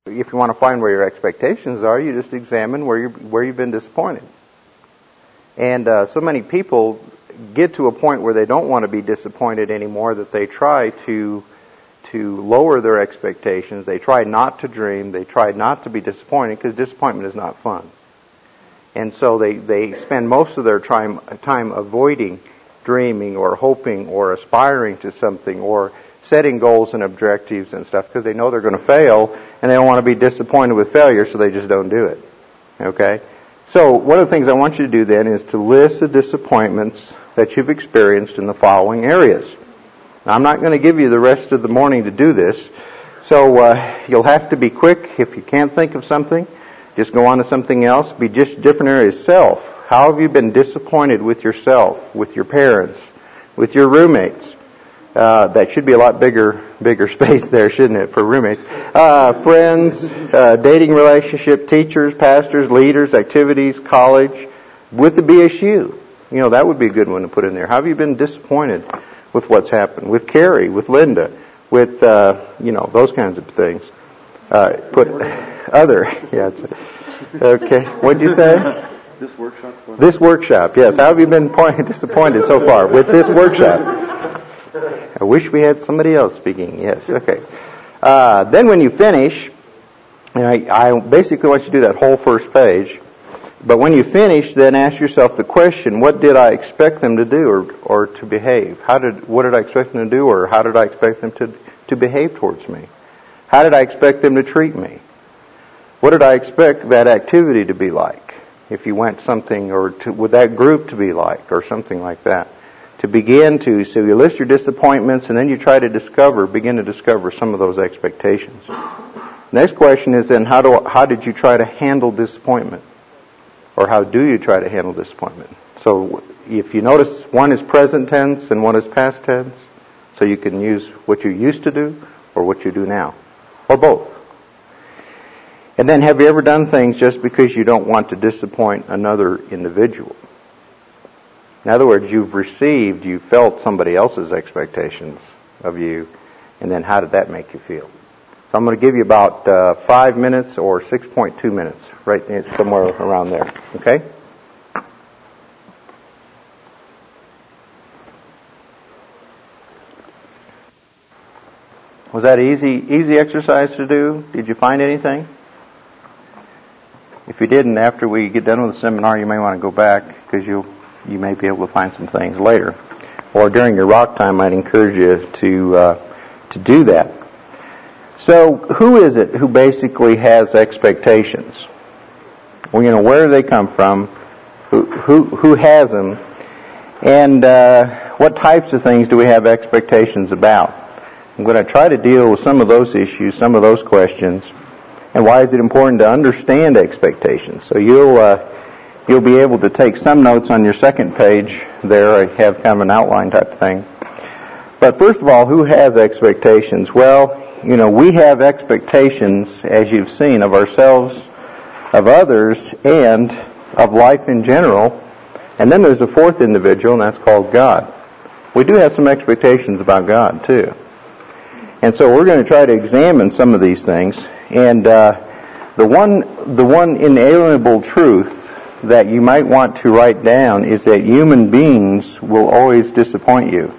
If you want to find where your expectations are, you just examine where you've been disappointed. And so many people get to a point where they don't want to be disappointed anymore that they try to lower their expectations. They try not to dream. They try not to be disappointed because disappointment is not fun. And so they spend most of their time avoiding dreaming or hoping or aspiring to something or setting goals and objectives and stuff because they know they're going to fail and they don't want to be disappointed with failure, so they just don't do it. Okay? So one of the things I want you to do then is to list the disappointments that you've experienced in the following areas. Now, I'm not going to give you the rest of the morning to do this, so you'll have to be quick. If you can't think of something, just go on to something else. Be just different areas. Self. How have you been disappointed with yourself, with your parents, with your roommates? That should be a lot bigger space there, shouldn't it, for roommates? Friends, dating relationship, teachers, pastors, leaders, activities, college, with the BSU. You know, that would be a good one to put in there. How have you been disappointed with what's happened? With Carrie, with Linda, with, those kinds of things. Put other, okay. What'd you say? This workshop, yes. How have you been disappointed so far with this workshop? I wish we had somebody else speaking. Yes, okay. Then when you finish, I basically want you to do that whole first page. But when you finish, then ask yourself the question, what did I expect them to do or to behave? What did I expect them to do, or how did I expect them to behave towards me? How did I expect them to treat me? What did I expect that activity to be like? If you went something, or would that group to be like, or something like that. So you list your disappointments, and then you try to begin to discover some of those expectations. Next question is then, how did you try to handle disappointment? Or how do you try to handle disappointment? So if you notice, one is present tense and one is past tense, so you can use what you used to do or what you do now, or both. And then, have you ever done things just because you don't want to disappoint another individual? In other words, you felt somebody else's expectations of you, and then how did that make you feel? So I'm going to give you about 5 minutes or 6.2 minutes, right somewhere around there. Okay? Was that easy exercise to do? Did you find anything? If you didn't, after we get done with the seminar, you may want to go back because you may be able to find some things later. Or during your rock time, I'd encourage you to do that. So, who is it who basically has expectations? Well, where do they come from? Who has them? And what types of things do we have expectations about? I'm going to try to deal with some of those issues, some of those questions. And why is it important to understand expectations? So you'll be able to take some notes on your second page there. I have kind of an outline type thing. But first of all, who has expectations? Well, we have expectations, as you've seen, of ourselves, of others, and of life in general. And then there's a fourth individual, and that's called God. We do have some expectations about God, too. And so we're going to try to examine some of these things. And the one inalienable truth that you might want to write down is that human beings will always disappoint you.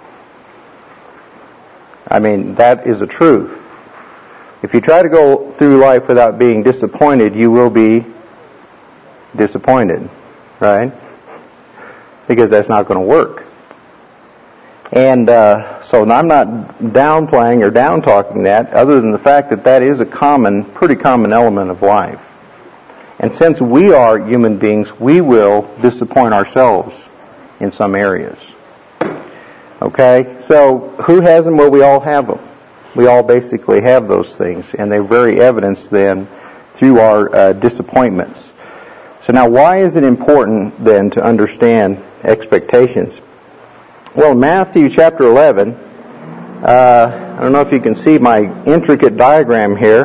I mean, that is a truth. If you try to go through life without being disappointed, you will be disappointed, right? Because that's not going to work. And so I'm not downplaying or down-talking that, other than the fact that is a pretty common element of life. And since we are human beings, we will disappoint ourselves in some areas. Okay? So, who has them? Well, we all have them. We all basically have those things, and they're very evidenced then through our disappointments. So now, why is it important then to understand expectations? Well, Matthew chapter 11, I don't know if you can see my intricate diagram here,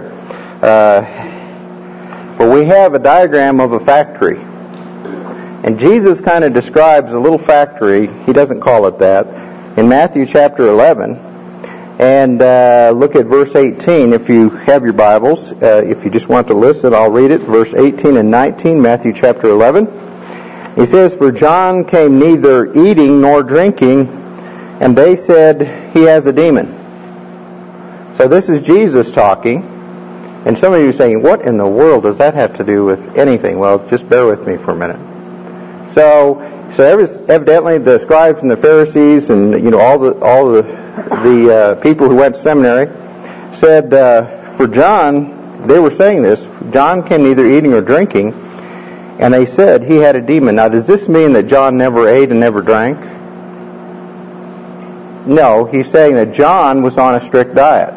but we have a diagram of a factory. And Jesus kind of describes a little factory, he doesn't call it that, in Matthew chapter 11. And look at verse 18 if you have your Bibles. If you just want to listen, I'll read it. Verse 18 and 19, Matthew chapter 11. He says, "For John came neither eating nor drinking, and they said, 'He has a demon.'" So this is Jesus talking. And some of you are saying, what in the world does that have to do with anything? Well, just bear with me for a minute. So evidently the scribes and the Pharisees and all the people who went to seminary said for John, they were saying this, John came neither eating or drinking, and they said he had a demon. Now, does this mean that John never ate and never drank? No, he's saying that John was on a strict diet.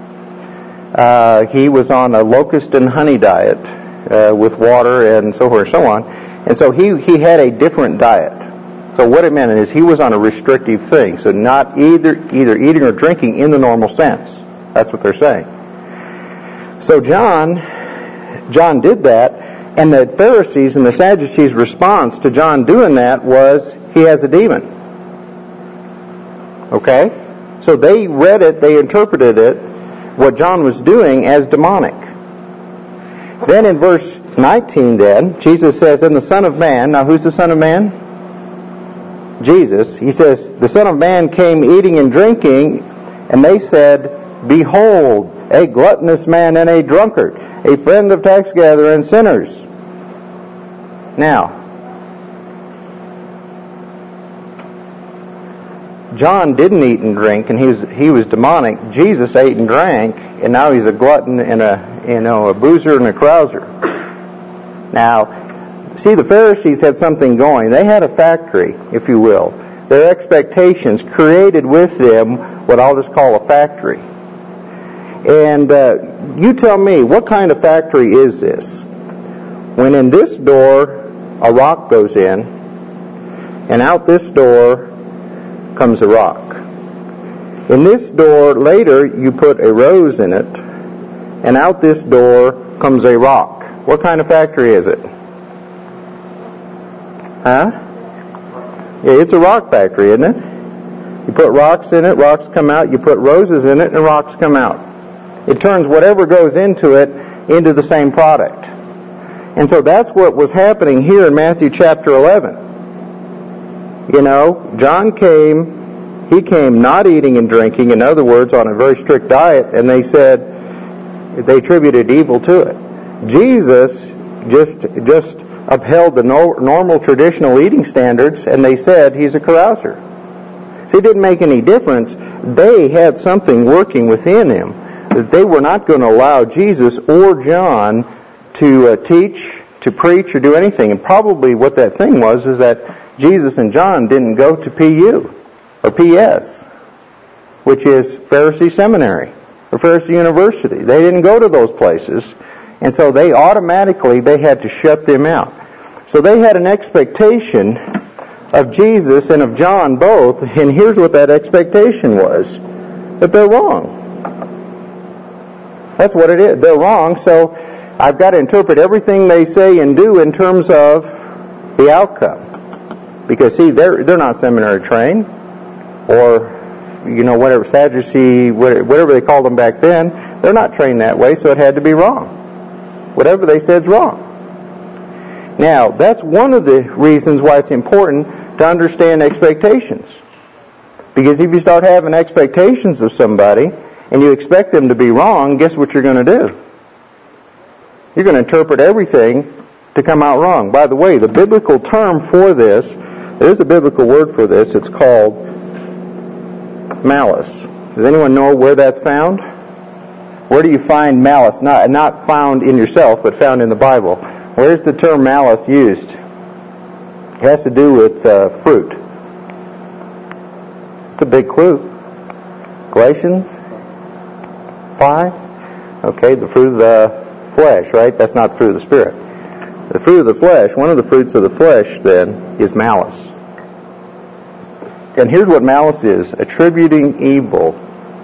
He was on a locust and honey diet with water and so forth and so on. And so he had a different diet. So what it meant is he was on a restrictive thing. So not either eating or drinking in the normal sense. That's what they're saying. So John did that, and the Pharisees and the Sadducees' response to John doing that was, he has a demon. Okay? So they read it, they interpreted it, what John was doing, as demonic. Then in verse 19 then, Jesus says, "And the Son of Man," now who's the Son of Man? Jesus. He says, "The Son of Man came eating and drinking, and they said, 'Behold, a gluttonous man and a drunkard, a friend of tax gatherers and sinners.'" Now, John didn't eat and drink, and he was demonic. Jesus ate and drank, and now he's a glutton and a boozer and a carouser. Now, see, the Pharisees had something going. They had a factory, if you will. Their expectations created with them what I'll just call a factory. And you tell me, what kind of factory is this? When in this door a rock goes in, and out this door comes a rock. In this door, later, you put a rose in it, and out this door comes a rock. What kind of factory is it? Huh? Yeah, it's a rock factory, isn't it? You put rocks in it, rocks come out. You put roses in it, and rocks come out. It turns whatever goes into it into the same product. And so that's what was happening here in Matthew chapter 11. John came, he came not eating and drinking, in other words, on a very strict diet, and they said, they attributed evil to it. Jesus just upheld the normal traditional eating standards, and they said he's a carouser. See, it didn't make any difference. They had something working within him that they were not going to allow Jesus or John to teach, to preach, or do anything. And probably what that thing was is that Jesus and John didn't go to PU or PS, which is Pharisee Seminary or Pharisee University. They didn't go to those places, and so they had to shut them out. So they had an expectation of Jesus and of John both, and here's what that expectation was: that they're wrong. That's what it is. They're wrong, so I've got to interpret everything they say and do in terms of the outcome. Because, see, they're not seminary trained, or, whatever, Sadducee, whatever they called them back then, they're not trained that way, so it had to be wrong. Whatever they said is wrong. Now, that's one of the reasons why it's important to understand expectations. Because if you start having expectations of somebody, and you expect them to be wrong, guess what you're going to do? You're going to interpret everything to come out wrong. By the way, the biblical term for this, there's a biblical word for this, it's called malice. Does anyone know where that's found? Where do you find malice? Not found in yourself, but found in the Bible. Where's the term malice used? It has to do with fruit. It's a big clue. Galatians 5? Okay, the fruit of the flesh, right? That's not the fruit of the Spirit. The fruit of the flesh, one of the fruits of the flesh, then, is malice. And here's what malice is: attributing evil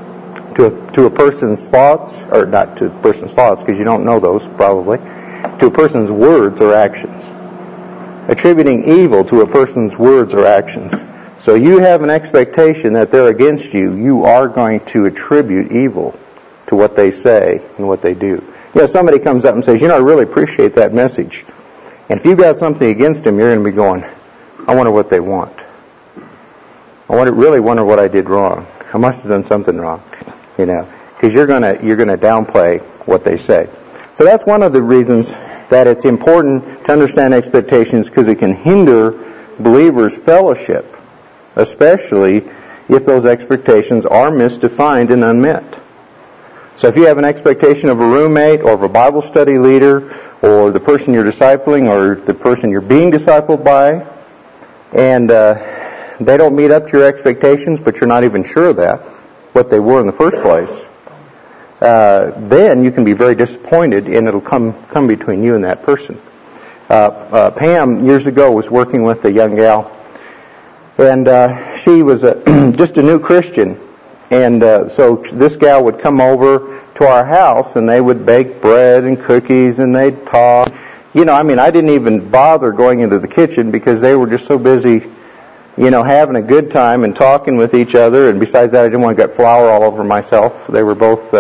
to a person's thoughts, or not to a person's thoughts, because you don't know those, probably, to a person's words or actions. Attributing evil to a person's words or actions. So you have an expectation that they're against you. You are going to attribute evil to what they say and what they do. You know, somebody comes up and says, I really appreciate that message. And if you've got something against them, you're going to be going, I wonder what they want. Really wonder what I did wrong. I must have done something wrong, because you're going to downplay what they say. So that's one of the reasons that it's important to understand expectations, because it can hinder believers' fellowship, especially if those expectations are misdefined and unmet. So if you have an expectation of a roommate or of a Bible study leader or the person you're discipling or the person you're being discipled by, and they don't meet up to your expectations, but you're not even sure of that, what they were in the first place, then you can be very disappointed, and it'll come between you and that person. Pam, years ago, was working with a young gal, and she was just a new Christian. And so this gal would come over to our house, and they would bake bread and cookies, and they'd talk. I didn't even bother going into the kitchen because they were just so busy, having a good time and talking with each other. And besides that, I didn't want to get flour all over myself. They were both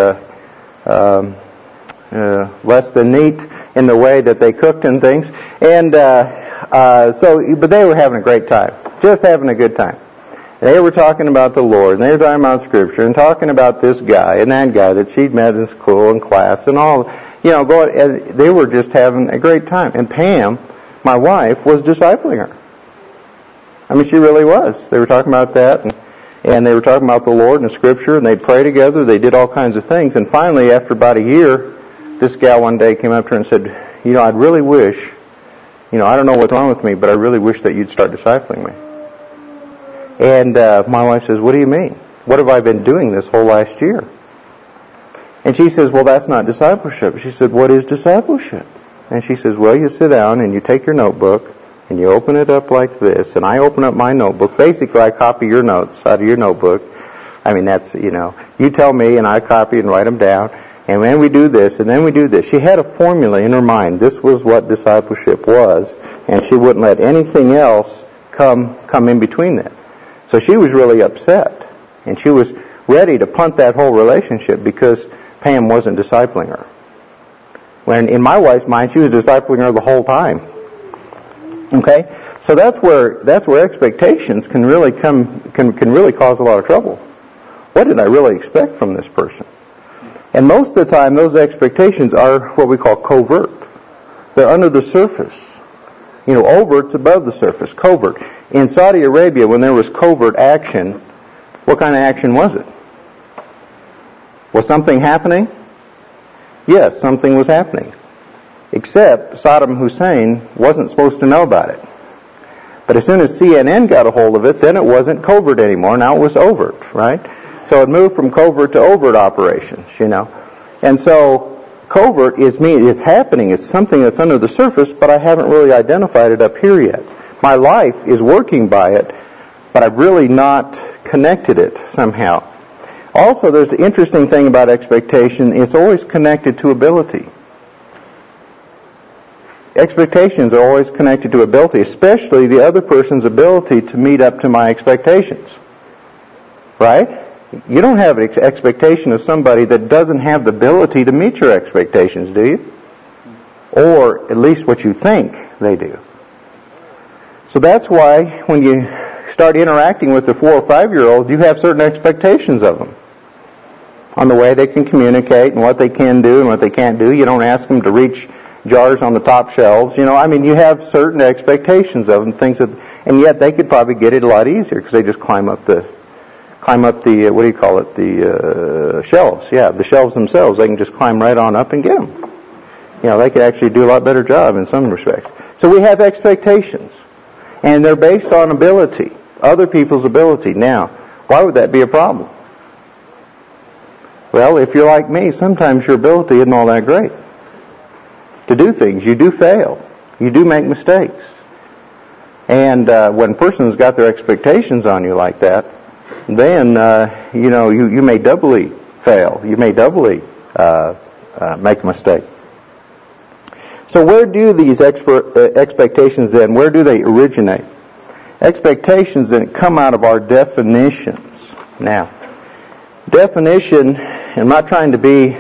less than neat in the way that they cooked and things. And but they were having a great time, just having a good time. They were talking about the Lord, and they were talking about Scripture, and talking about this guy and that guy that she'd met in school and class, and all. They were just having a great time. And Pam, my wife, was discipling her. She really was. They were talking about that, and they were talking about the Lord and the Scripture, and they'd pray together. They did all kinds of things. And finally, after about a year, this gal one day came up to her and said, I'd really wish, I don't know what's wrong with me, but I really wish that you'd start discipling me. And my wife says, what do you mean? What have I been doing this whole last year? And she says, well, that's not discipleship. She said, what is discipleship? And she says, well, you sit down and you take your notebook and you open it up like this, and I open up my notebook. Basically, I copy your notes out of your notebook. That's, you tell me and I copy and write them down. And then we do this, and then we do this. She had a formula in her mind. This was what discipleship was, and she wouldn't let anything else come in between that. So she was really upset, and she was ready to punt that whole relationship because Pam wasn't discipling her. When in my wife's mind, she was discipling her the whole time. Okay, so that's where expectations can really really cause a lot of trouble. What did I really expect from this person? And most of the time, those expectations are what we call covert. They're under the surface. Overt's above the surface. Covert. In Saudi Arabia, when there was covert action, what kind of action was it? Was something happening? Yes, something was happening. Except Saddam Hussein wasn't supposed to know about it. But as soon as CNN got a hold of it, then it wasn't covert anymore. Now it was overt, right? So it moved from covert to overt operations, And so covert it's happening. It's something that's under the surface, but I haven't really identified it up here yet. My life is working by it, but I've really not connected it somehow. Also, there's the interesting thing about expectation. It's always connected to ability. Expectations are always connected to ability, especially the other person's ability to meet up to my expectations. Right? You don't have an expectation of somebody that doesn't have the ability to meet your expectations, do you? Or at least what you think they do. So that's why when you start interacting with the 4 or 5-year-old, you have certain expectations of them on the way they can communicate and what they can do and what they can't do. You don't ask them to reach jars on the top shelves. You have certain expectations of them, and yet they could probably get it a lot easier because they just climb up the shelves. Yeah, the shelves themselves. They can just climb right on up and get them. They could actually do a lot better job in some respects. So we have expectations, and they're based on ability, other people's ability. Now, why would that be a problem? Well, if you're like me, sometimes your ability isn't all that great to do things. You do fail. You do make mistakes. And when a person's got their expectations on you like that, then, you may doubly fail. You may doubly make a mistake. So where do these expectations then, where do they originate? expectations that come out of our definitions. Now, definition, I'm not trying to be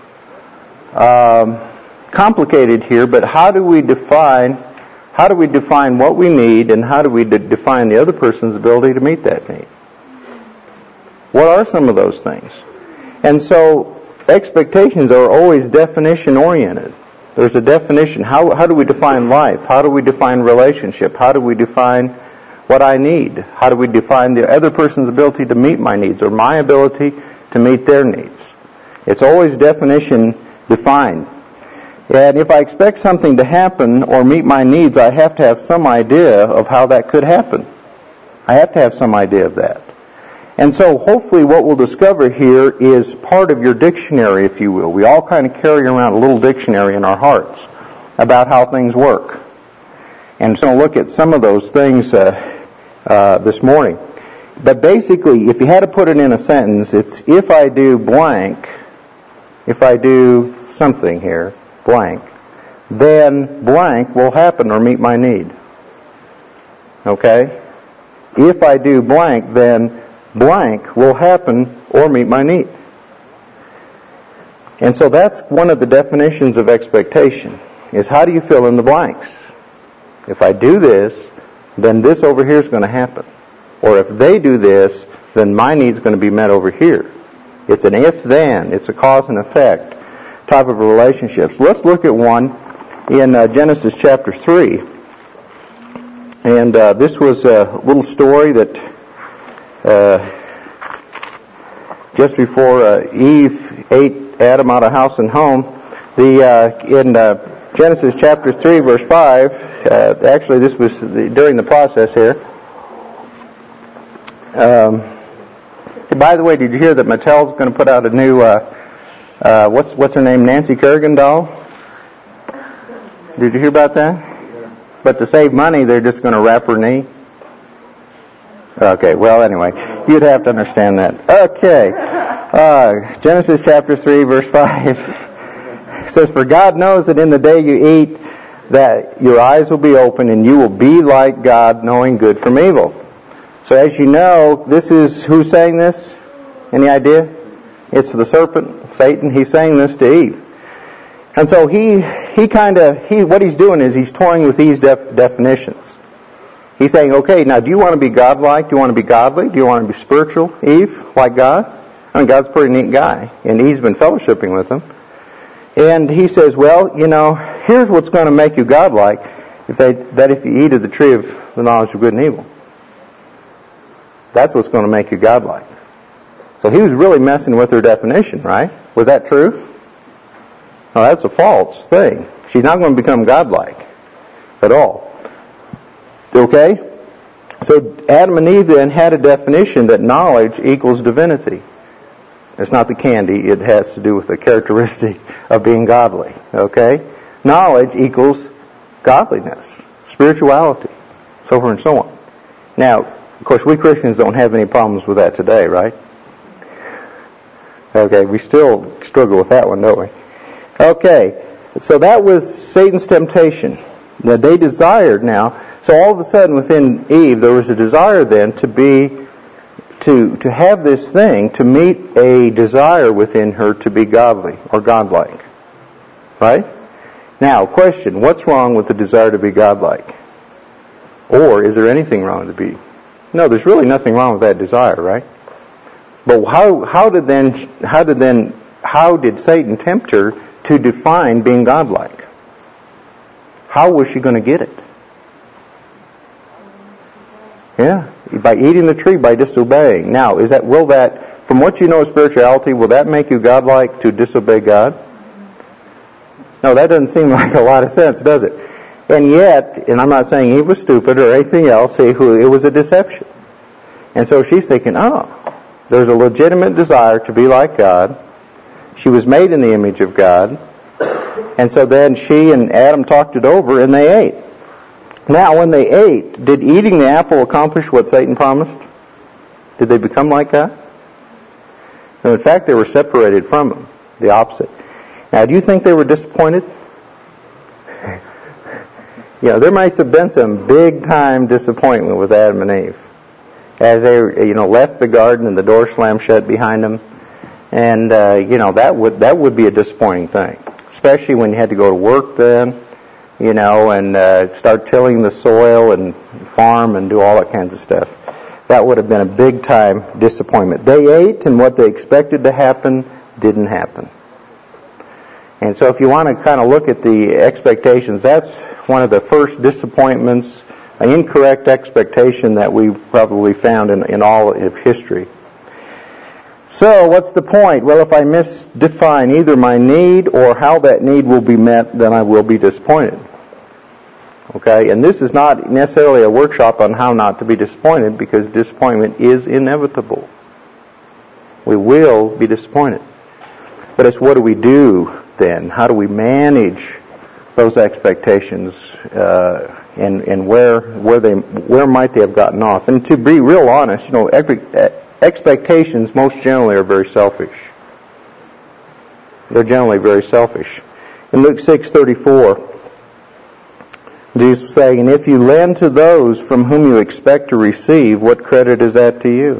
complicated here, but how do we define what we need, and how do we define the other person's ability to meet that need? What are some of those things? And so expectations are always definition oriented. There's a definition. How do we define life? How do we define relationship? How do we define what I need? How do we define the other person's ability to meet my needs, or my ability to meet their needs? It's always definition defined. And if I expect something to happen or meet my needs, I have to have some idea of how that could happen. I have to have some idea of that. And so hopefully what we'll discover here is part of your dictionary, if you will. We all kind of carry around a little dictionary in our hearts about how things work. And so we'll look at some of those things this morning. But basically, if you had to put it in a sentence, it's if I do blank, if I do something here, blank, then blank will happen or meet my need. Okay? If I do blank, then blank will happen or meet my need. And so that's one of the definitions of expectation, is how do you fill in the blanks? If I do this, then this over here is going to happen. Or if they do this, then my need is going to be met over here. It's an if-then. It's a cause and effect type of a relationship. So let's look at one in Genesis chapter 3. And this was a little story that just before Eve ate Adam out of house and home, in Genesis chapter 3, verse 5, actually this was during the process here. By the way, did you hear that Mattel's going to put out a new, what's her name, Nancy Kerrigan doll? Did you hear about that? But to save money, they're just going to wrap her knee. Okay, well, anyway, you'd have to understand that. Okay, Genesis chapter 3, verse 5 says, "For God knows that in the day you eat, that your eyes will be open, and you will be like God, knowing good from evil." So as you know, this is, who's saying this? Any idea? It's the serpent, Satan. He's saying this to Eve. And so what he's doing is he's toying with these definitions. He's saying, okay, now do you want to be godlike? Do you want to be godly? Do you want to be spiritual, Eve, like God? I mean, God's a pretty neat guy, and Eve's been fellowshipping with him. And he says, well, here's what's going to make you godlike, if you eat of the tree of the knowledge of good and evil. That's what's going to make you godlike. So he was really messing with her definition, right? Was that true? No, that's a false thing. She's not going to become godlike at all. Okay? So Adam and Eve then had a definition that knowledge equals divinity. It's not the candy. It has to do with the characteristic of being godly. Okay? Knowledge equals godliness, spirituality, so forth and so on. Now, of course, we Christians don't have any problems with that today, right? Okay, we still struggle with that one, don't we? Okay, so that was Satan's temptation that they desired now. So all of a sudden within Eve there was a desire then to have this thing, to meet a desire within her to be godly or godlike. Right? Now, question, what's wrong with the desire to be godlike? Or is there anything wrong to be? No, there's really nothing wrong with that desire, right? But how did Satan tempt her to define being godlike? How was she going to get it? Yeah, by eating the tree, by disobeying. Now, will that, from what you know of spirituality, will that make you godlike to disobey God? No, that doesn't seem like a lot of sense, does it? And yet, and I'm not saying Eve was stupid or anything else, it was a deception. And so she's thinking, there's a legitimate desire to be like God. She was made in the image of God. And so then she and Adam talked it over and they ate. Now, when they ate, did eating the apple accomplish what Satan promised? Did they become like God? No, in fact, they were separated from him, the opposite. Now, do you think they were disappointed? there must have been some big-time disappointment with Adam and Eve as they, left the garden and the door slammed shut behind them. And, that would be a disappointing thing, especially when you had to go to work then, and start tilling the soil and farm and do all that kinds of stuff. That would have been a big-time disappointment. They ate, and what they expected to happen didn't happen. And so if you want to kind of look at the expectations, that's one of the first disappointments, an incorrect expectation that we've probably found in all of history. So what's the point? Well, if I misdefine either my need or how that need will be met, then I will be disappointed. Okay? And this is not necessarily a workshop on how not to be disappointed, because disappointment is inevitable. We will be disappointed. But it's what do we do then? How do we manage those expectations, and where might they have gotten off? And to be real honest, expectations most generally are very selfish. They're generally very selfish. In Luke 6:34, Jesus is saying, "And if you lend to those from whom you expect to receive, what credit is that to you?"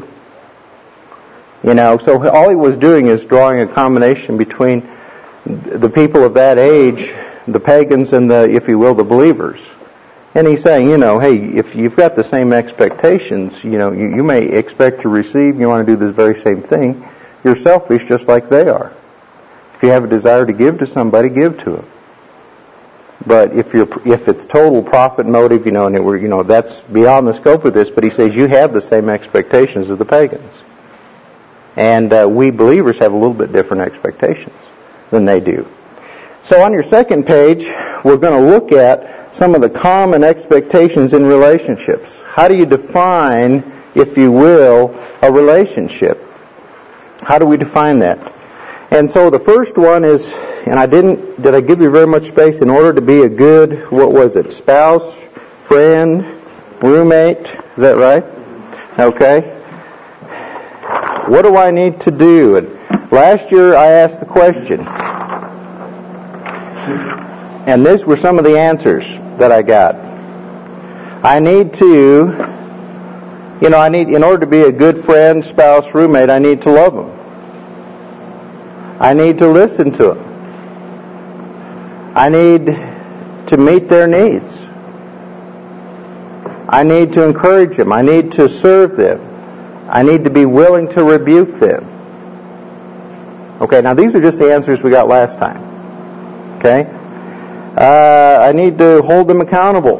So all he was doing is drawing a combination between the people of that age, the pagans, and if you will, the believers. And he's saying, hey, if you've got the same expectations, you may expect to receive, you want to do this very same thing, you're selfish just like they are. If you have a desire to give to somebody, give to them. But if it's total profit motive, and that's beyond the scope of this, but he says you have the same expectations as the pagans. And we believers have a little bit different expectations than they do. So on your second page, we're going to look at some of the common expectations in relationships. How do you define, if you will, a relationship? How do we define that? And so the first one is, and did I give you very much space? In order to be a good, spouse, friend, roommate? Is that right? Okay. What do I need to do? And last year I asked the question, and these were some of the answers that I got. I need to, in order to be a good friend, spouse, roommate, I need to love them. I need to listen to them. I need to meet their needs. I need to encourage them. I need to serve them. I need to be willing to rebuke them. Okay, now these are just the answers we got last time. Okay? I need to hold them accountable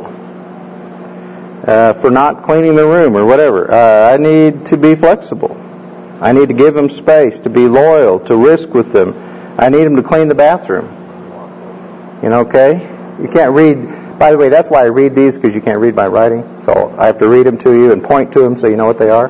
for not cleaning the room or whatever. I need to be flexible. I need to give them space, to be loyal, to risk with them. I need them to clean the bathroom. Okay? You can't read. By the way, that's why I read these, because you can't read my writing. So I have to read them to you and point to them so you know what they are.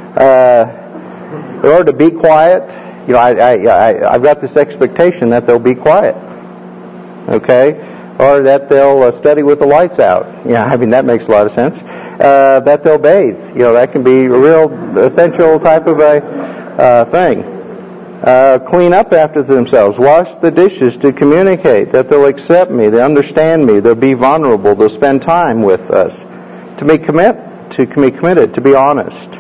In order to be quiet, I've got this expectation that they'll be quiet. Okay? Or that they'll study with the lights out. That makes a lot of sense. That they'll bathe. That can be a real essential type of a thing. Clean up after themselves. Wash the dishes, to communicate. That they'll accept me. They understand me. They'll be vulnerable. They'll spend time with us. To be committed. To be honest.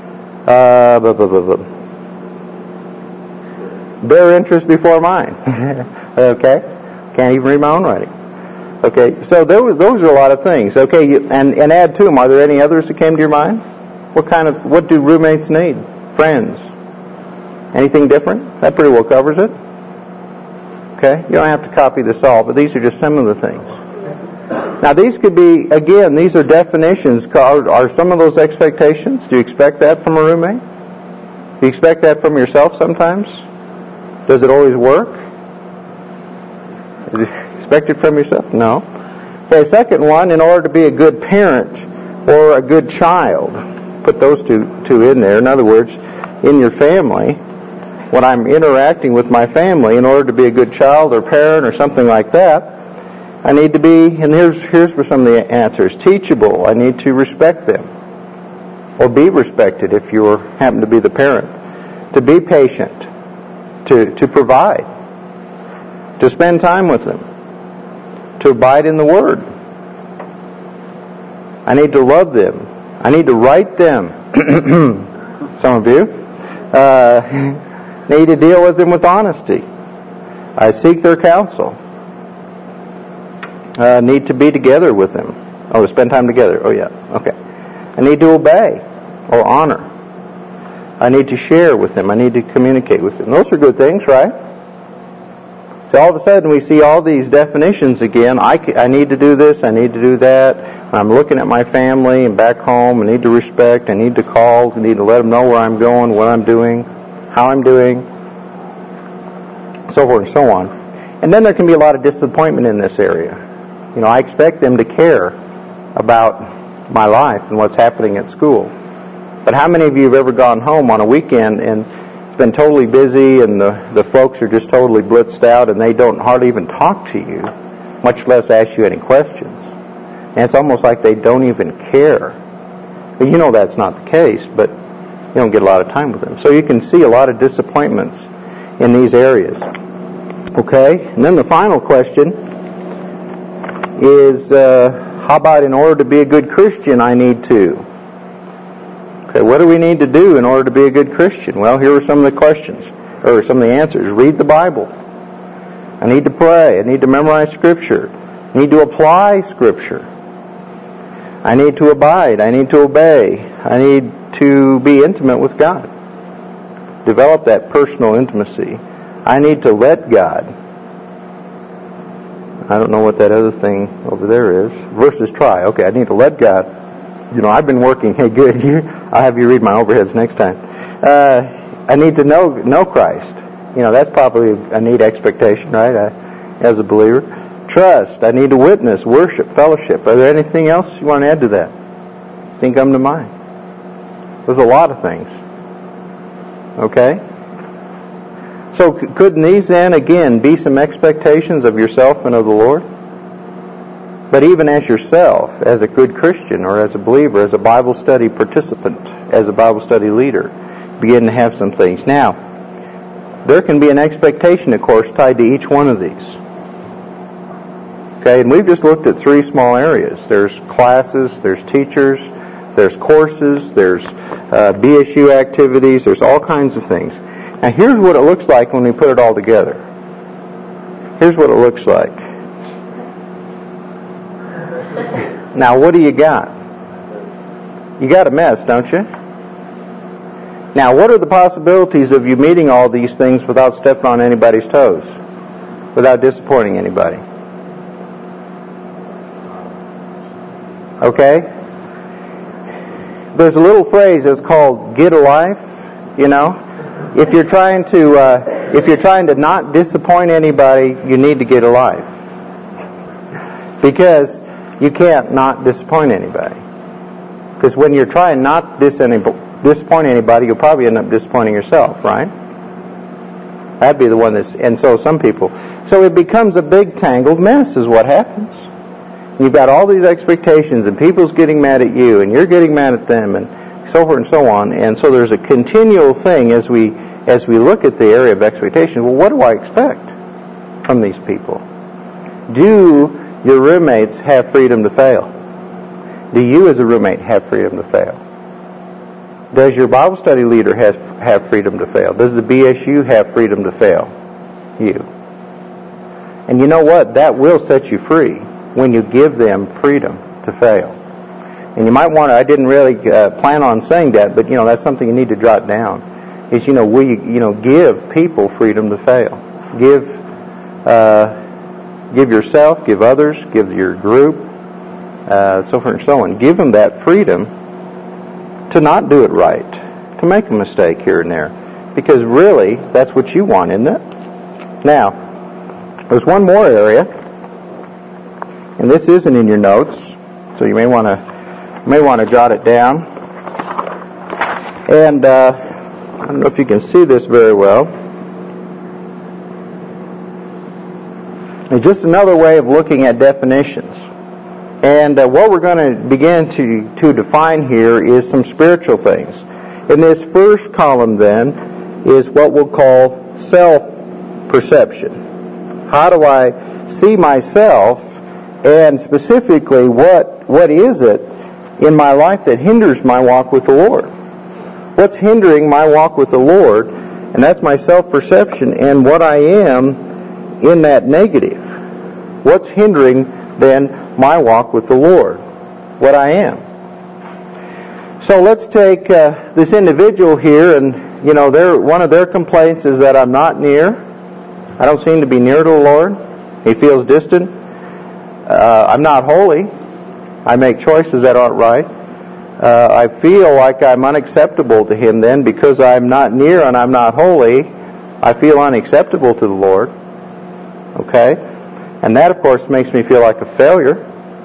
Their interest before mine. Okay? Can't even read my own writing. Okay, so those are a lot of things. Okay, and add to them. Are there any others that came to your mind? What do roommates need? Friends. Anything different? That pretty well covers it. Okay, you don't have to copy this all, but these are just some of the things. Now these could be, again, these are definitions. Are some of those expectations? Do you expect that from a roommate? Do you expect that from yourself sometimes? Does it always work? Expect it from yourself? No. Okay, second one, in order to be a good parent or a good child, put those two in there. In other words, in your family, when I'm interacting with my family, in order to be a good child or parent or something like that, I need to be, and here's for some of the answers, teachable. I need to respect them. Or be respected if you happen to be the parent. To be patient. To provide. To spend time with them. To abide in the Word. I need to love them. I need to write them. Some of you. Need to deal with them with honesty. I seek their counsel. Need to be together with them. Oh, spend time together. Oh, yeah. Okay. I need to obey or honor. I need to share with them. I need to communicate with them. Those are good things, right? So all of a sudden we see all these definitions again. I need to do this. I need to do that. I'm looking at my family and back home. I need to respect. I need to call. I need to let them know where I'm going, what I'm doing, how I'm doing, so forth and so on. And then there can be a lot of disappointment in this area. You know, I expect them to care about my life and what's happening at school. But how many of you have ever gone home on a weekend and it's been totally busy and the folks are just totally blitzed out and they don't hardly even talk to you, much less ask you any questions? And it's almost like they don't even care. But you know that's not the case, but you don't get a lot of time with them. So you can see a lot of disappointments in these areas. Okay? And then the final question is, how about in order to be a good Christian, I need to? Okay, what do we need to do in order to be a good Christian? Well, here are some of the questions, or some of the answers. Read the Bible. I need to pray. I need to memorize Scripture. I need to apply Scripture. I need to abide. I need to obey. I need to be intimate with God. Develop that personal intimacy. I need to let God. I don't know what that other thing over there is. Versus try. Okay, I need to let God. You know, I've been working. Hey, good. I'll have you read my overheads next time. I need to know Christ. You know, that's probably a neat expectation, right? As a believer. Trust. I need to witness, worship, fellowship. Are there anything else you want to add to that? Think come to mind. There's a lot of things. Okay? So couldn't these then, again, be some expectations of yourself and of the Lord? But even as yourself, as a good Christian or as a believer, as a Bible study participant, as a Bible study leader, begin to have some things. Now, there can be an expectation, of course, tied to each one of these. Okay, and we've just looked at 3 small areas. There's classes, there's teachers, there's courses, there's BSU activities, there's all kinds of things. Now here's what it looks like when we put it all together. Here's what it looks like. Now what do you got? You got a mess, don't you? Now what are the possibilities of you meeting all these things without stepping on anybody's toes? Without disappointing anybody? Okay? There's a little phrase that's called "get a life," you know. If you're trying to not disappoint anybody, you need to get a life. Because you can't not disappoint anybody. Because when you're trying not to disappoint anybody, you'll probably end up disappointing yourself, right? That'd be the one that's... And so some people... So it becomes a big tangled mess is what happens. You've got all these expectations and people's getting mad at you and you're getting mad at them and so forth and so on. And so there's a continual thing as we look at the area of expectation. Well, what do I expect from these people? Do your roommates have freedom to fail? Do you as a roommate have freedom to fail? Does your Bible study leader have freedom to fail? Does the BSU have freedom to fail? You. And you know what? That will set you free when you give them freedom to fail. And you might want to, I didn't really plan on saying that, but that's something you need to jot down. Is, will you, give people freedom to fail. Give yourself, give others, give your group, so forth and so on. Give them that freedom to not do it right, to make a mistake here and there. Because really, that's what you want, isn't it? Now, there's one more area, and this isn't in your notes, so you may want to jot it down. And I don't know if you can see this very well. It's just another way of looking at definitions. And what we're going to begin to define here is some spiritual things. In this first column, then, is what we'll call self-perception. How do I see myself, and specifically, what is it in my life that hinders my walk with the Lord? What's hindering my walk with the Lord? And that's my self-perception and what I am in that negative. What's hindering then my walk with the Lord? What I am. So let's take this individual here, and one of their complaints is that I'm not near. I don't seem to be near to the Lord. He feels distant. I'm not holy. I make choices that aren't right. I feel like I'm unacceptable to Him then because I'm not near and I'm not holy. I feel unacceptable to the Lord. Okay? And that, of course, makes me feel like a failure.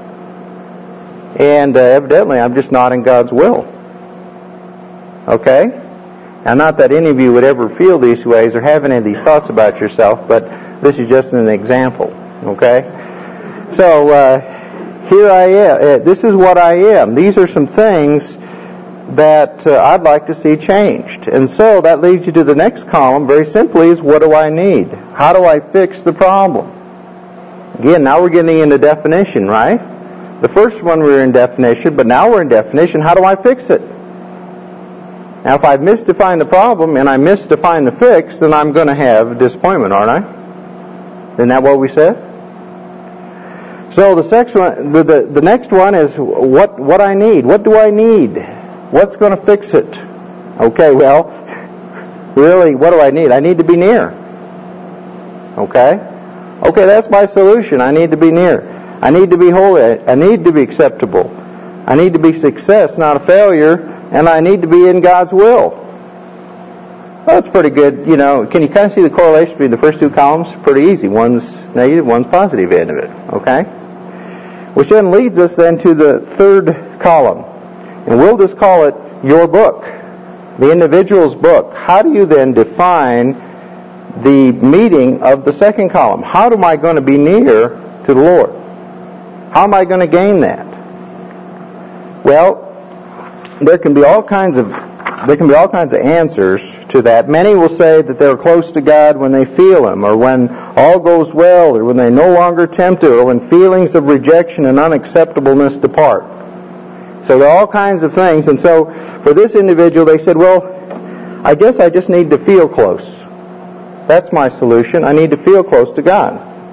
And evidently, I'm just not in God's will. Okay? Now, not that any of you would ever feel these ways or have any of these thoughts about yourself, but this is just an example. Okay? So, here I am. This is what I am. These are some things that I'd like to see changed. And so that leads you to the next column, very simply, is what do I need? How do I fix the problem? Again, now we're getting into definition, right? The first one we were in definition, but now we're in definition. How do I fix it? Now, if I've misdefined the problem and I misdefine the fix, then I'm going to have disappointment, aren't I? Isn't that what we said? So the next one is what I need. What do I need? What's going to fix it? Okay, well, really, what do I need? I need to be near. Okay? Okay, that's my solution. I need to be near. I need to be holy. I need to be acceptable. I need to be success, not a failure. And I need to be in God's will. Well, that's pretty good. Can you kind of see the correlation between the first two columns? Pretty easy. One's negative, one's positive end of it. Okay? Which then leads us then to the third column. And we'll just call it your book. The individual's book. How do you then define the meaning of the second column? How am I going to be near to the Lord? How am I going to gain that? Well, there can be all kinds of answers to that. Many will say that they're close to God when they feel Him, or when all goes well, or when they're no longer tempted, or when feelings of rejection and unacceptableness depart. So there are all kinds of things. And so for this individual, they said, well, I guess I just need to feel close. That's my solution. I need to feel close to God.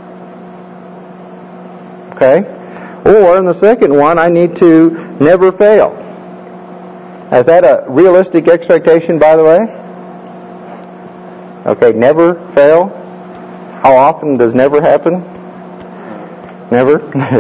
Okay? Or in the second one, I need to never fail. Is that a realistic expectation, by the way? Okay, never fail. How often does never happen? Never?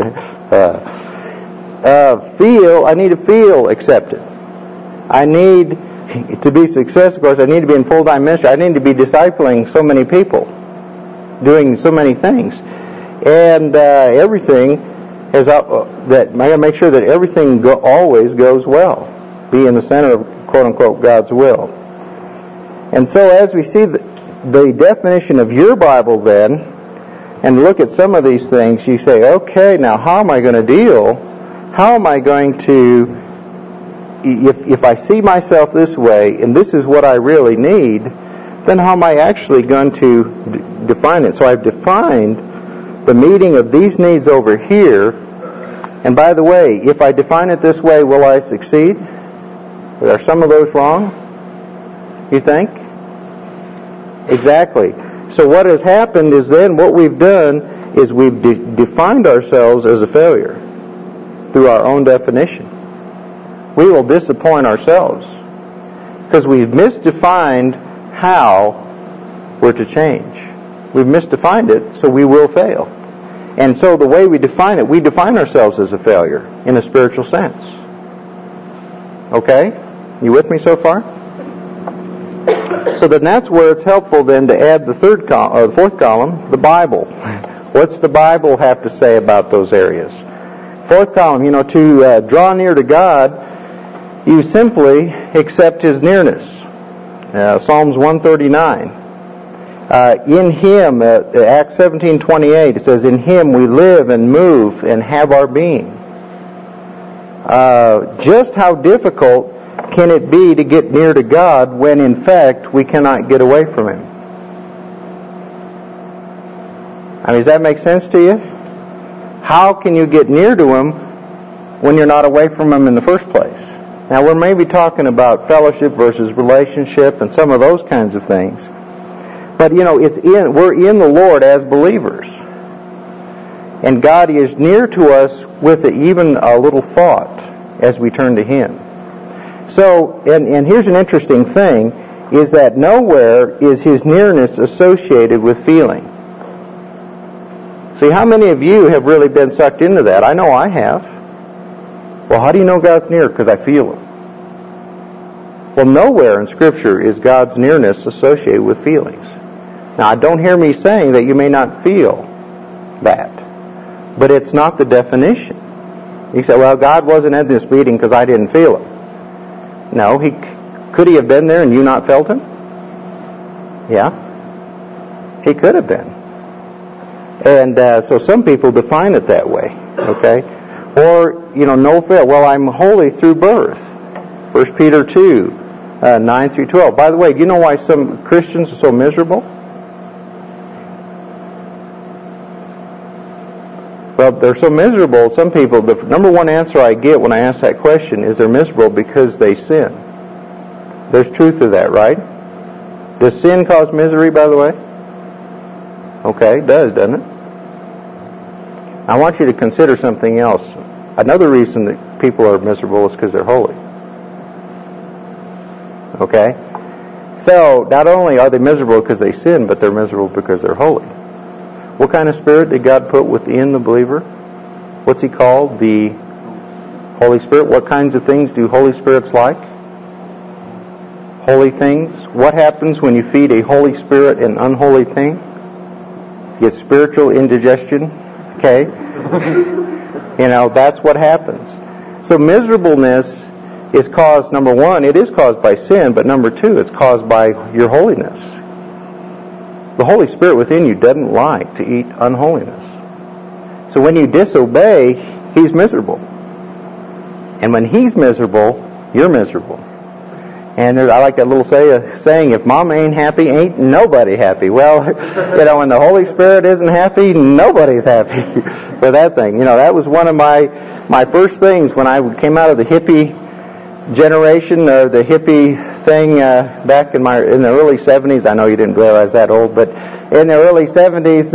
I need to feel accepted. I need to be successful. Of course, I need to be in full-time ministry. I need to be discipling so many people, doing so many things. And everything is up, that I got to make sure that everything always goes well. Be in the center of, quote-unquote, God's will. And so as we see the definition of your Bible then, and look at some of these things, you say, okay, now how am I going to deal? How am I going to, if I see myself this way, and this is what I really need, then how am I actually going to define it? So I've defined the meaning of these needs over here. And by the way, if I define it this way, will I succeed? Are some of those wrong? You think? Exactly. So what has happened is then what we've done is we've defined ourselves as a failure through our own definition. We will disappoint ourselves because we've misdefined how we're to change. We've misdefined it, so we will fail. And so the way we define it, we define ourselves as a failure in a spiritual sense. Okay? You with me so far? So then that's where it's helpful then to add the fourth column, the Bible. What's the Bible have to say about those areas? Fourth column, to draw near to God, you simply accept His nearness. Psalms 139. In Him, Acts 17:28, it says, in Him we live and move and have our being. Just how difficult can it be to get near to God when in fact we cannot get away from Him? Does that make sense to you? How can you get near to Him when you're not away from Him in the first place. Now, we're maybe talking about fellowship versus relationship and some of those kinds of things. But, we're in the Lord as believers. And God is near to us with even a little thought as we turn to Him. So, and here's an interesting thing, is that nowhere is His nearness associated with feeling. See, how many of you have really been sucked into that? I know I have. Well, how do you know God's near? Because I feel Him. Well, nowhere in Scripture is God's nearness associated with feelings. Now, don't hear me saying that you may not feel that. But it's not the definition. You say, well, God wasn't at this meeting because I didn't feel Him. No, could He have been there and you not felt Him? Yeah. He could have been. And so some people define it that way. Okay? Or, no fail. Well, I'm holy through birth. 1 Peter 2, 9 through 12. By the way, do you know why some Christians are so miserable? Well, they're so miserable, some people, the number one answer I get when I ask that question is they're miserable because they sin. There's truth to that, right? Does sin cause misery, by the way? Okay, it does, doesn't it? I want you to consider something else. Another reason that people are miserable is because they're holy. Okay? So, not only are they miserable because they sin, but they're miserable because they're holy. What kind of spirit did God put within the believer? What's He called? The Holy Spirit. What kinds of things do Holy Spirits like? Holy things. What happens when you feed a Holy Spirit an unholy thing? You get spiritual indigestion. Okay? That's what happens. So miserableness is caused, number one, it is caused by sin, but number two, it's caused by your holiness. The Holy Spirit within you doesn't like to eat unholiness. So when you disobey, He's miserable. And when He's miserable, you're miserable. And I like that little saying, if Mama ain't happy, ain't nobody happy. Well, when the Holy Spirit isn't happy, nobody's happy for that thing. That was one of my first things when I came out of the hippie generation, or the hippie thing back in the early 70s. I know you didn't realize that old, but in the early 70s,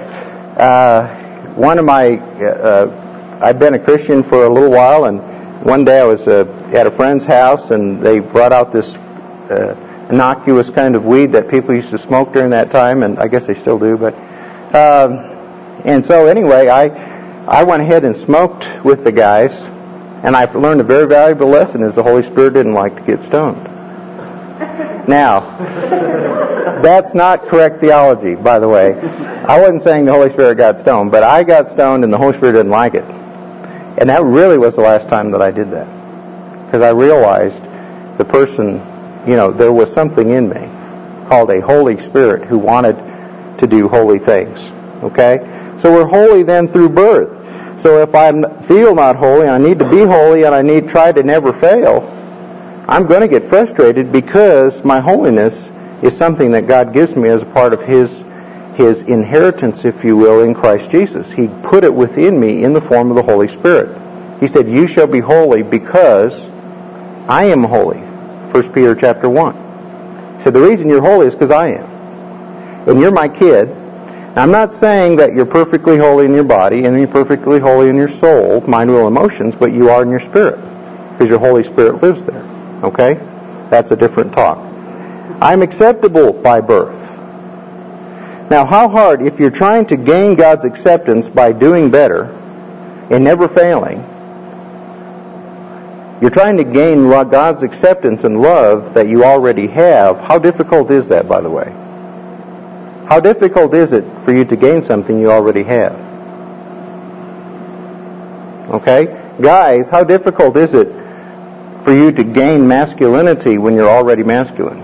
I'd been a Christian for a little while, and one day I was at a friend's house, and they brought out this innocuous kind of weed that people used to smoke during that time, and I guess they still do. But and so anyway, I went ahead and smoked with the guys, and I learned a very valuable lesson: is the Holy Spirit didn't like to get stoned. Now, that's not correct theology, by the way. I wasn't saying the Holy Spirit got stoned, but I got stoned, and the Holy Spirit didn't like it. And that really was the last time that I did that. Because I realized the person, there was something in me called a Holy Spirit who wanted to do holy things. Okay? So we're holy then through birth. So if I feel not holy, I need to be holy, and I need to try to never fail, I'm going to get frustrated because my holiness is something that God gives me as a part of His inheritance, if you will, in Christ Jesus. He put it within me in the form of the Holy Spirit. He said, you shall be holy because I am holy. 1 Peter chapter 1. He said, the reason you're holy is because I am. And you're my kid. Now, I'm not saying that you're perfectly holy in your body and you're perfectly holy in your soul, mind, will, emotions, but you are in your spirit because your Holy Spirit lives there. Okay? That's a different talk. I'm acceptable by birth. Now, how hard, if you're trying to gain God's acceptance by doing better and never failing, you're trying to gain God's acceptance and love that you already have, how difficult is that, by the way? How difficult is it for you to gain something you already have? Okay? Guys, how difficult is it for you to gain masculinity when you're already masculine?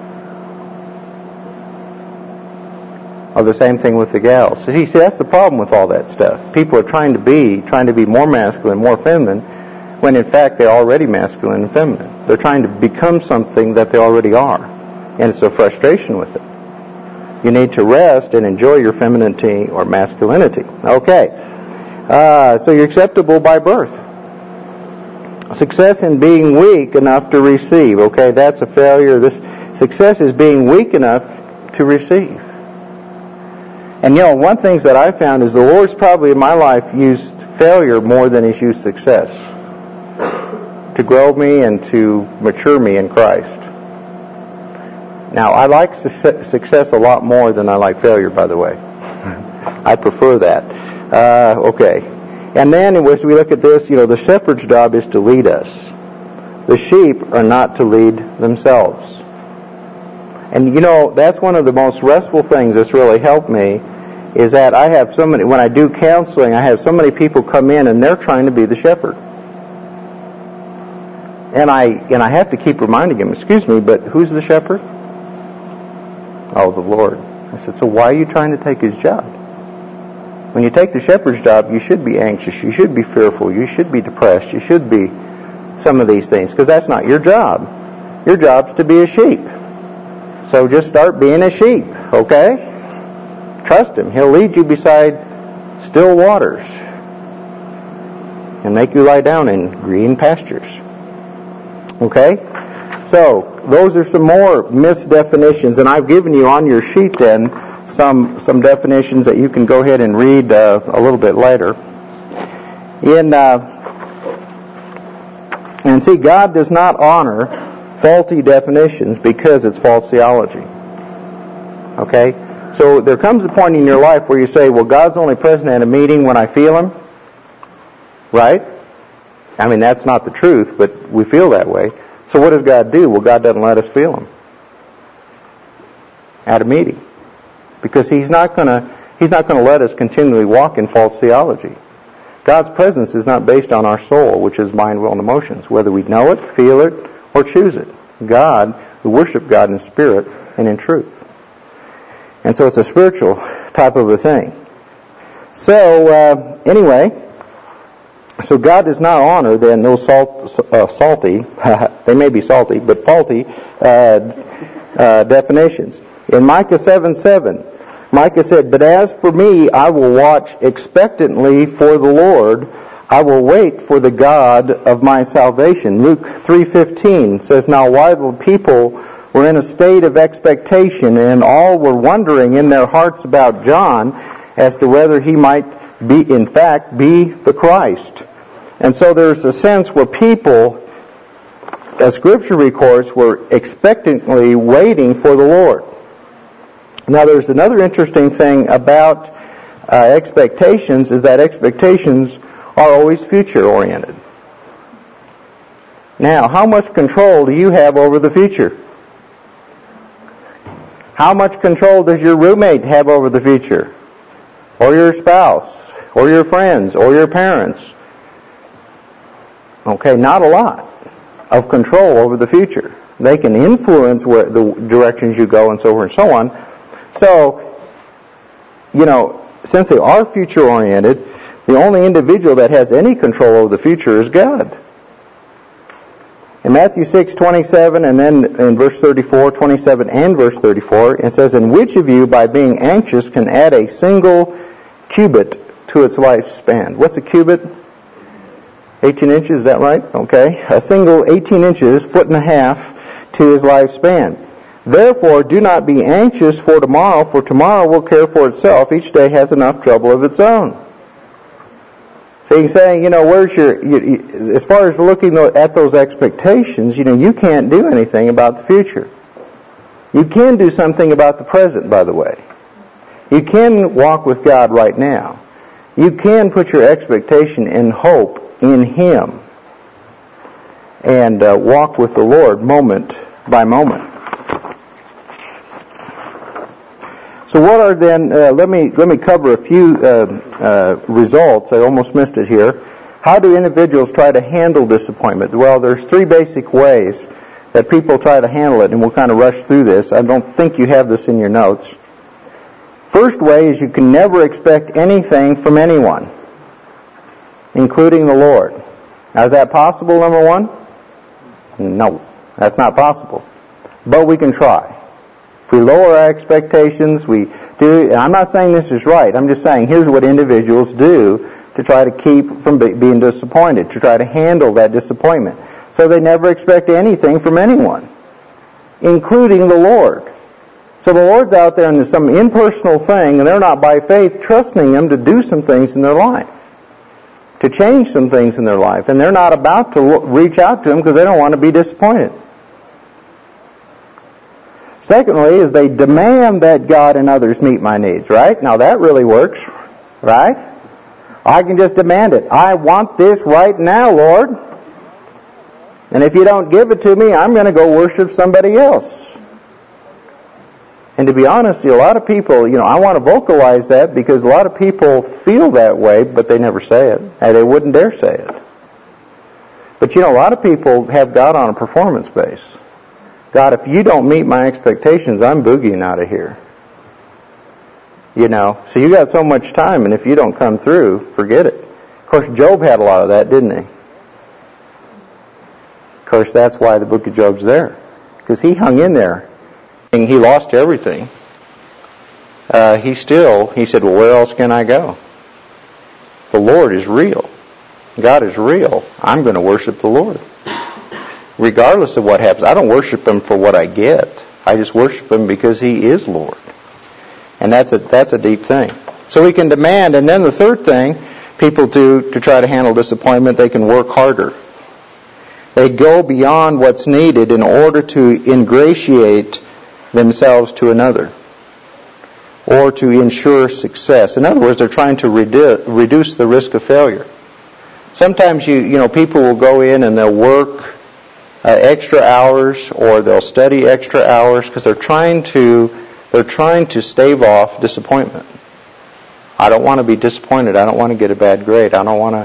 Or the same thing with the gals. So, see, that's the problem with all that stuff. People are trying to be more masculine, more feminine, when in fact they're already masculine and feminine. They're trying to become something that they already are. And it's a frustration with it. You need to rest and enjoy your femininity or masculinity. Okay. So you're acceptable by birth. Success in being weak enough to receive. Okay, that's a failure. This success is being weak enough to receive. And one thing that I found is the Lord's probably in my life used failure more than He's used success to grow me and to mature me in Christ. Now, I like success a lot more than I like failure, by the way. I prefer that. Okay. And then, as we look at this, the shepherd's job is to lead us. The sheep are not to lead themselves. And, that's one of the most restful things that's really helped me, is that I have so many, when I do counseling, I have so many people come in and they're trying to be the shepherd. And I have to keep reminding them, excuse me, but who's the shepherd? Oh, the Lord. I said, so why are you trying to take His job? When you take the shepherd's job, you should be anxious, you should be fearful, you should be depressed, you should be some of these things, because that's not your job. Your job's to be a sheep. So just start being a sheep, okay? Trust Him. He'll lead you beside still waters and make you lie down in green pastures. Okay? So, those are some more misdefinitions, and I've given you on your sheet then some definitions that you can go ahead and read a little bit later. And see, God does not honor faulty definitions because it's false theology. Okay? So there comes a point in your life where you say, well, God's only present at a meeting when I feel Him. Right? I mean, that's not the truth, but we feel that way. So what does God do? Well, God doesn't let us feel Him at a meeting, because He's not going to let us continually walk in false theology. God's presence is not based on our soul, which is mind, will, and emotions, whether we know it, feel it, or choose it. We worship God in spirit and in truth. And so it's a spiritual type of a thing. So, anyway, so God does not honor then those salty, they may be salty, but faulty definitions. In Micah 7:7, Micah said, but as for me, I will watch expectantly for the Lord. I will wait for the God of my salvation. Luke 3:15 says, now while the people were in a state of expectation, and all were wondering in their hearts about John as to whether he might be, in fact, be the Christ. And so there's a sense where people, as Scripture records, were expectantly waiting for the Lord. Now there's another interesting thing about expectations, is that expectations are always future-oriented. Now, how much control do you have over the future? How much control does your roommate have over the future? Or your spouse? Or your friends? Or your parents? Okay, not a lot of control over the future. They can influence where the directions you go and so forth and so on. So, since they are future-oriented, the only individual that has any control over the future is God. In Matthew 6:27, and then in verse 34, 27 and verse 34, it says, and which of you, by being anxious, can add a single cubit to its lifespan? What's a cubit? 18 inches, is that right? Okay. A single 18 inches, foot and a half, to his lifespan. Therefore, do not be anxious for tomorrow will care for itself. Each day has enough trouble of its own. So you can say, where's as far as looking at those expectations, you can't do anything about the future. You can do something about the present, by the way. You can walk with God right now. You can put your expectation and hope in Him and walk with the Lord moment by moment. So what are then, let me cover a few results. I almost missed it here. How do individuals try to handle disappointment? Well, there's three basic ways that people try to handle it, and we'll kind of rush through this. I don't think you have this in your notes. First way is you can never expect anything from anyone, including the Lord. Now, is that possible, number one? No, that's not possible. But we can try. If we lower our expectations, we do, and I'm not saying this is right, I'm just saying here's what individuals do to try to keep from being disappointed, to try to handle that disappointment. So they never expect anything from anyone, including the Lord. So the Lord's out there in some impersonal thing, and they're not by faith trusting Him to do some things in their life, to change some things in their life. And they're not about to reach out to Him because they don't want to be disappointed. Secondly, is they demand that God and others meet my needs, right? Now that really works, right? I can just demand it. I want this right now, Lord. And if you don't give it to me, I'm going to go worship somebody else. And to be honest, a lot of people, I want to vocalize that because a lot of people feel that way, but they never say it. And they wouldn't dare say it. But a lot of people have God on a performance base. God, if you don't meet my expectations, I'm boogieing out of here. So you got so much time, and if you don't come through, forget it. Of course, Job had a lot of that, didn't he? Of course, that's why the book of Job's there. Because he hung in there. And he lost everything. He said, well, where else can I go? The Lord is real. God is real. I'm going to worship the Lord. Regardless of what happens. I don't worship Him for what I get. I just worship Him because He is Lord. And that's a deep thing. So we can demand, and then the third thing people do to try to handle disappointment, they can work harder. They go beyond what's needed in order to ingratiate themselves to another or to ensure success. In other words, they're trying to reduce the risk of failure. Sometimes people will go in and they'll work extra hours or they'll study extra hours because they're trying to stave off disappointment. I don't want to be disappointed. I don't want to get a bad grade. I don't want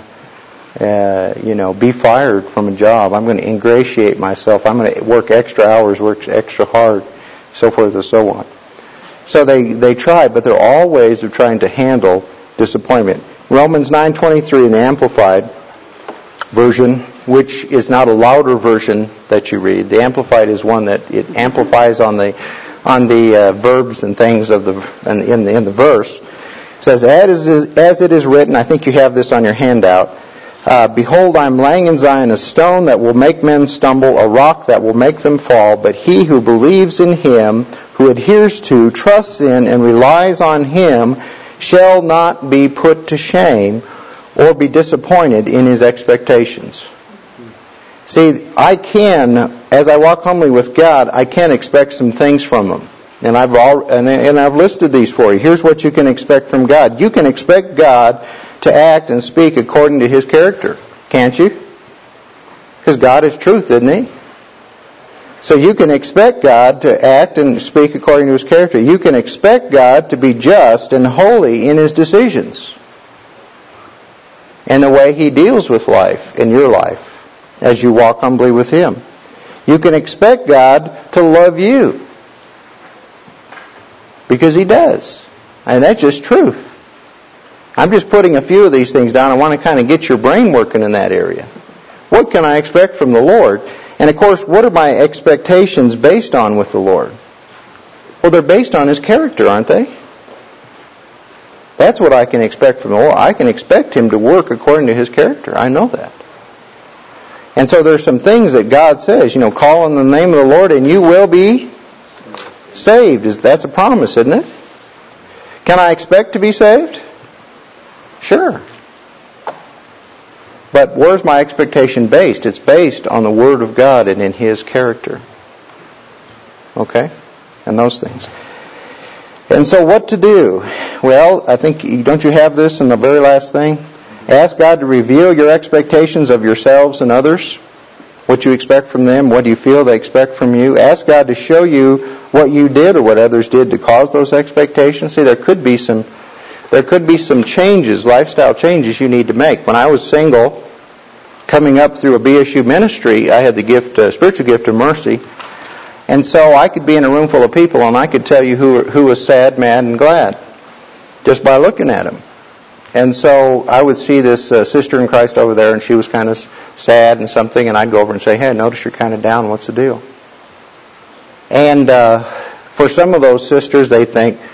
to be fired from a job. I'm going to ingratiate myself. I'm going to work extra hours, work extra hard, so forth and so on. So they try, but there are all ways of trying to handle disappointment. Romans 9:23 in the Amplified version, which is not a louder version that you read. The Amplified is one that it amplifies on the verbs and things in the verse. It says, as it is written, I think you have this on your handout, behold, I am laying in Zion a stone that will make men stumble, a rock that will make them fall, but he who believes in Him, who adheres to, trusts in, and relies on Him, shall not be put to shame or be disappointed in his expectations. See, as I walk humbly with God, I can expect some things from Him. And I've listed these for you. Here's what you can expect from God. You can expect God to act and speak according to His character, can't you? Because God is truth, isn't He? So you can expect God to act and speak according to His character. You can expect God to be just and holy in His decisions and the way He deals with life in your life as you walk humbly with Him. You can expect God to love you because He does. And that's just truth. I'm just putting a few of these things down. I want to kind of get your brain working in that area. What can I expect from the Lord? And of course, what are my expectations based on with the Lord? Well, they're based on His character, aren't they? That's what I can expect from the Lord. I can expect Him to work according to His character. I know that. And so there's some things that God says, call on the name of the Lord and you will be saved. That's a promise, isn't it? Can I expect to be saved? Sure. But where's my expectation based? It's based on the Word of God and in His character. Okay? And those things. And so what to do? Well, I think, don't you have this in the very last thing? Ask God to reveal your expectations of yourselves and others. What you expect from them. What do you feel they expect from you? Ask God to show you what you did or what others did to cause those expectations. See, there could be some changes, lifestyle changes you need to make. When I was single, coming up through a BSU ministry, I had the spiritual gift of mercy. And so I could be in a room full of people and I could tell you who was sad, mad, and glad just by looking at them. And so I would see this sister in Christ over there and she was kind of sad and something, and I'd go over and say, hey, I notice you're kind of down. What's the deal? And for some of those sisters, they think,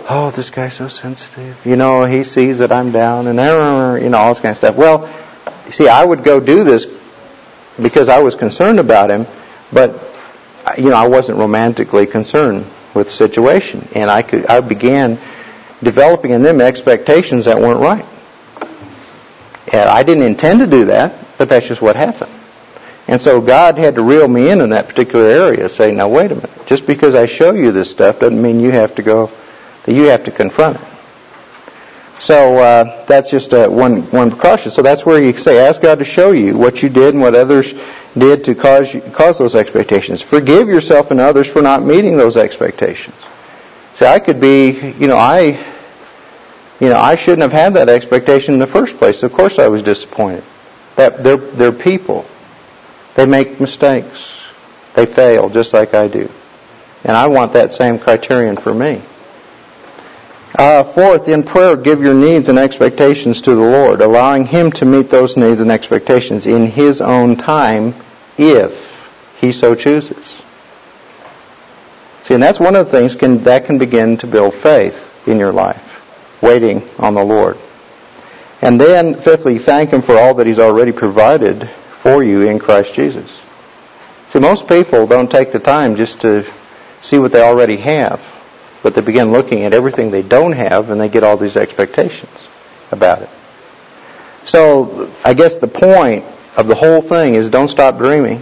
oh, this guy's so sensitive. He sees that I'm down and, all this kind of stuff. Well, see, I would go do this because I was concerned about him, but, I wasn't romantically concerned with the situation. And I began developing in them expectations that weren't right. And I didn't intend to do that, but that's just what happened. And so God had to reel me in that particular area, say, now wait a minute. Just because I show you this stuff doesn't mean you have to confront it. So that's just one precaution. So that's where you say, ask God to show you what you did and what others did to cause those expectations. Forgive yourself and others for not meeting those expectations. See, I could be, I shouldn't have had that expectation in the first place. Of course I was disappointed. That they're people. They make mistakes. They fail just like I do. And I want that same criterion for me. Fourth, in prayer, give your needs and expectations to the Lord, allowing Him to meet those needs and expectations in His own time, if He so chooses. See, and that's one of the things that can begin to build faith in your life, waiting on the Lord. And then, fifthly, thank Him for all that He's already provided for you in Christ Jesus. See, most people don't take the time just to see what they already have, but they begin looking at everything they don't have, and they get all these expectations about it. So, I guess the point of the whole thing is don't stop dreaming.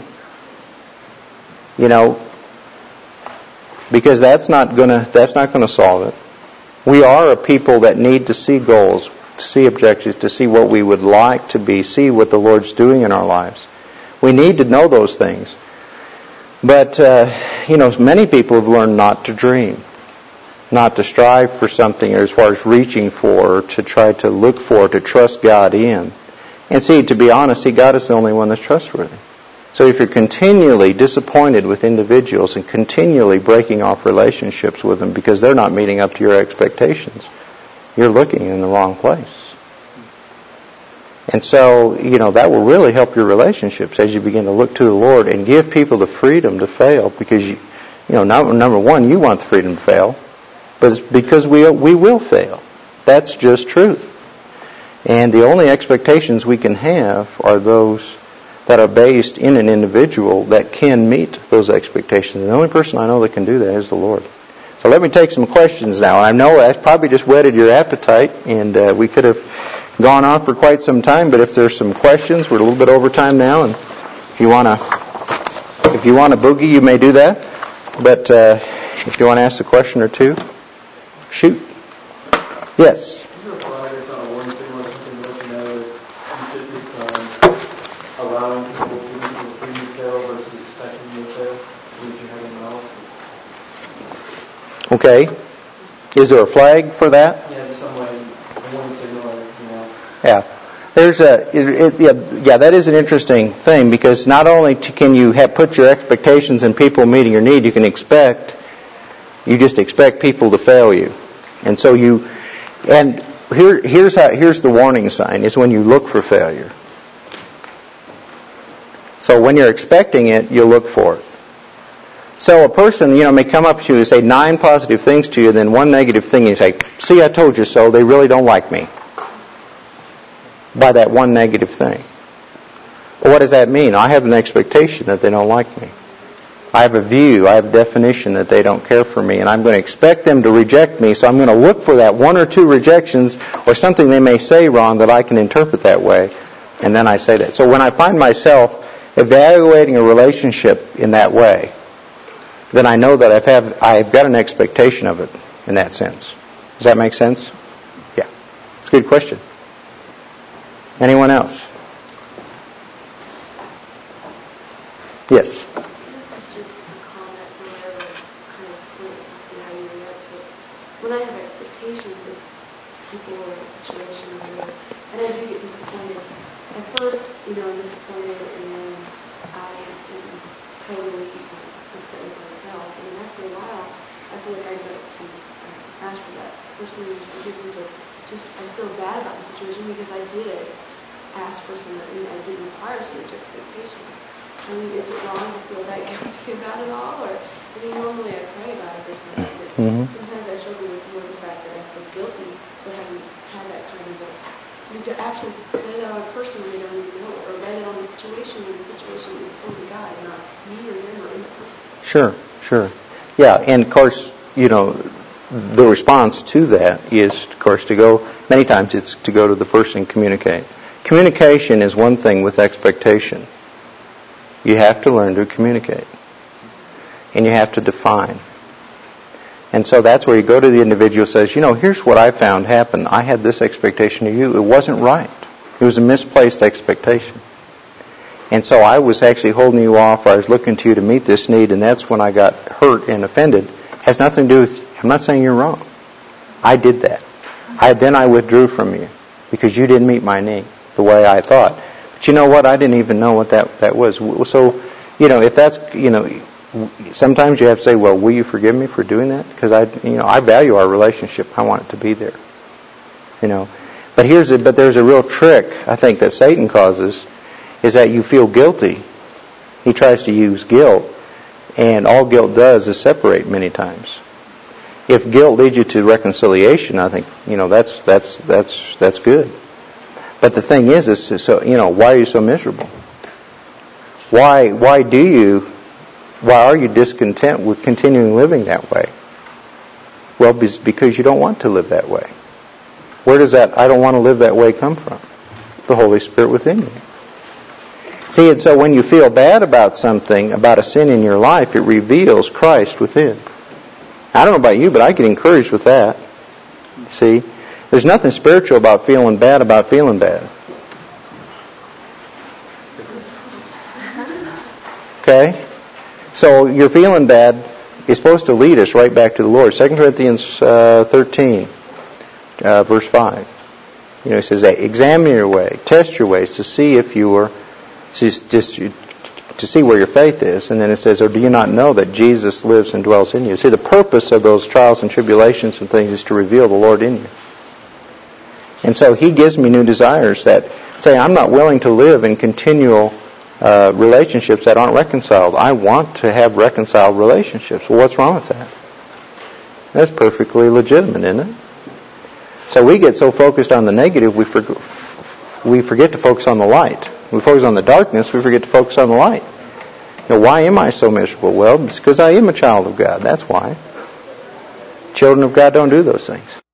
Because that's not gonna solve it. We are a people that need to see goals, to see objectives, to see what we would like to be, see what the Lord's doing in our lives. We need to know those things. But, many people have learned not to dream, not to strive for something as far as reaching for, to try to look for, to trust God in. And see, to be honest, God is the only one that's trustworthy. So if you're continually disappointed with individuals and continually breaking off relationships with them because they're not meeting up to your expectations, you're looking in the wrong place. And so, that will really help your relationships as you begin to look to the Lord and give people the freedom to fail because, number one, you want the freedom to fail, but it's because we will fail. That's just truth. And the only expectations we can have are those that are based in an individual that can meet those expectations. And the only person I know that can do that is the Lord. So let me take some questions now. I know that's probably just whetted your appetite, and we could have gone on for quite some time, but if there's some questions, we're a little bit over time now, and if you want to boogie, you may do that. But if you want to ask a question or two, shoot. Yes. Allowing people to free to fail versus expecting you to fail, which you haven't known. Okay. Is there a flag for that? Yeah, in some way, I want to say no, Yeah. That is an interesting thing because not only can you put your expectations in people meeting your need, you just expect people to fail you. And so here's the warning sign is when you look for failure. So when you're expecting it, you look for it. So a person, may come up to you and say 9 positive things to you, then 1 negative thing, and you say, see, I told you so, they really don't like me. By that 1 negative thing. Well, what does that mean? I have an expectation that they don't like me. I have a view, I have a definition that they don't care for me, and I'm going to expect them to reject me, so I'm going to look for that 1 or 2 rejections or something they may say wrong that I can interpret that way, and then I say that. So when I find myself evaluating a relationship in that way, then I know that I've got an expectation of it in that sense. Does that make sense? Yeah. It's a good question. Anyone else? Yes. This is just a comment or whatever kind of point to see how you react to it. When I have expectations of people or a situation, and I do get disappointed. At first, I'm disappointed, and then I am totally upset with myself. And then after a while, I feel like I go to ask for that person's forgiveness, or just I feel bad about the situation because I did ask for some, and I did require so much expectation. I mean, is it wrong to feel that guilty about it all, or I mean, normally I pray about it or something, but sometimes I struggle with more the fact that I feel guilty for having had that kind of a, you to actually lay that on a person when they don't even know it, or lay it on the situation when the situation is totally God, not me or them or any person. Sure. Yeah, and of course, the response to that is, of course, many times it's to go to the person and communicate. Communication is one thing with expectation. You have to learn to communicate. And you have to define. And so that's where you go to the individual who says, here's what I found happen. I had this expectation of you. It wasn't right. It was a misplaced expectation. And so I was actually holding you off. I was looking to you to meet this need, and that's when I got hurt and offended. It has nothing to do with, I'm not saying you're wrong. I did that. Then I withdrew from you because you didn't meet my need the way I thought. But you know what? I didn't even know what that was. So, if that's, sometimes you have to say, well, will you forgive me for doing that? Because I value our relationship. I want it to be there. But there's a real trick, I think, that Satan causes, is that you feel guilty. He tries to use guilt, and all guilt does is separate many times. If guilt leads you to reconciliation, I think that's good. But the thing is so why are you so miserable? Why are you discontent with continuing living that way? Well, because you don't want to live that way. Where does that I don't want to live that way come from? The Holy Spirit within you. See, and so when you feel bad about something, about a sin in your life, it reveals Christ within. I don't know about you, but I get encouraged with that. See, there's nothing spiritual about feeling bad. Okay? So you're feeling bad is supposed to lead us right back to the Lord. 2 Corinthians 13, verse 5. It says, examine your way, test your ways to see if you are, to see where your faith is. And then it says, or do you not know that Jesus lives and dwells in you? See, the purpose of those trials and tribulations and things is to reveal the Lord in you. And so He gives me new desires that say, I'm not willing to live in continual relationships that aren't reconciled. I want to have reconciled relationships. Well, what's wrong with that? That's perfectly legitimate, isn't it? So we get so focused on the negative, we forget to focus on the light. We focus on the darkness, we forget to focus on the light. Why am I so miserable? Well, it's because I am a child of God. That's why. Children of God don't do those things.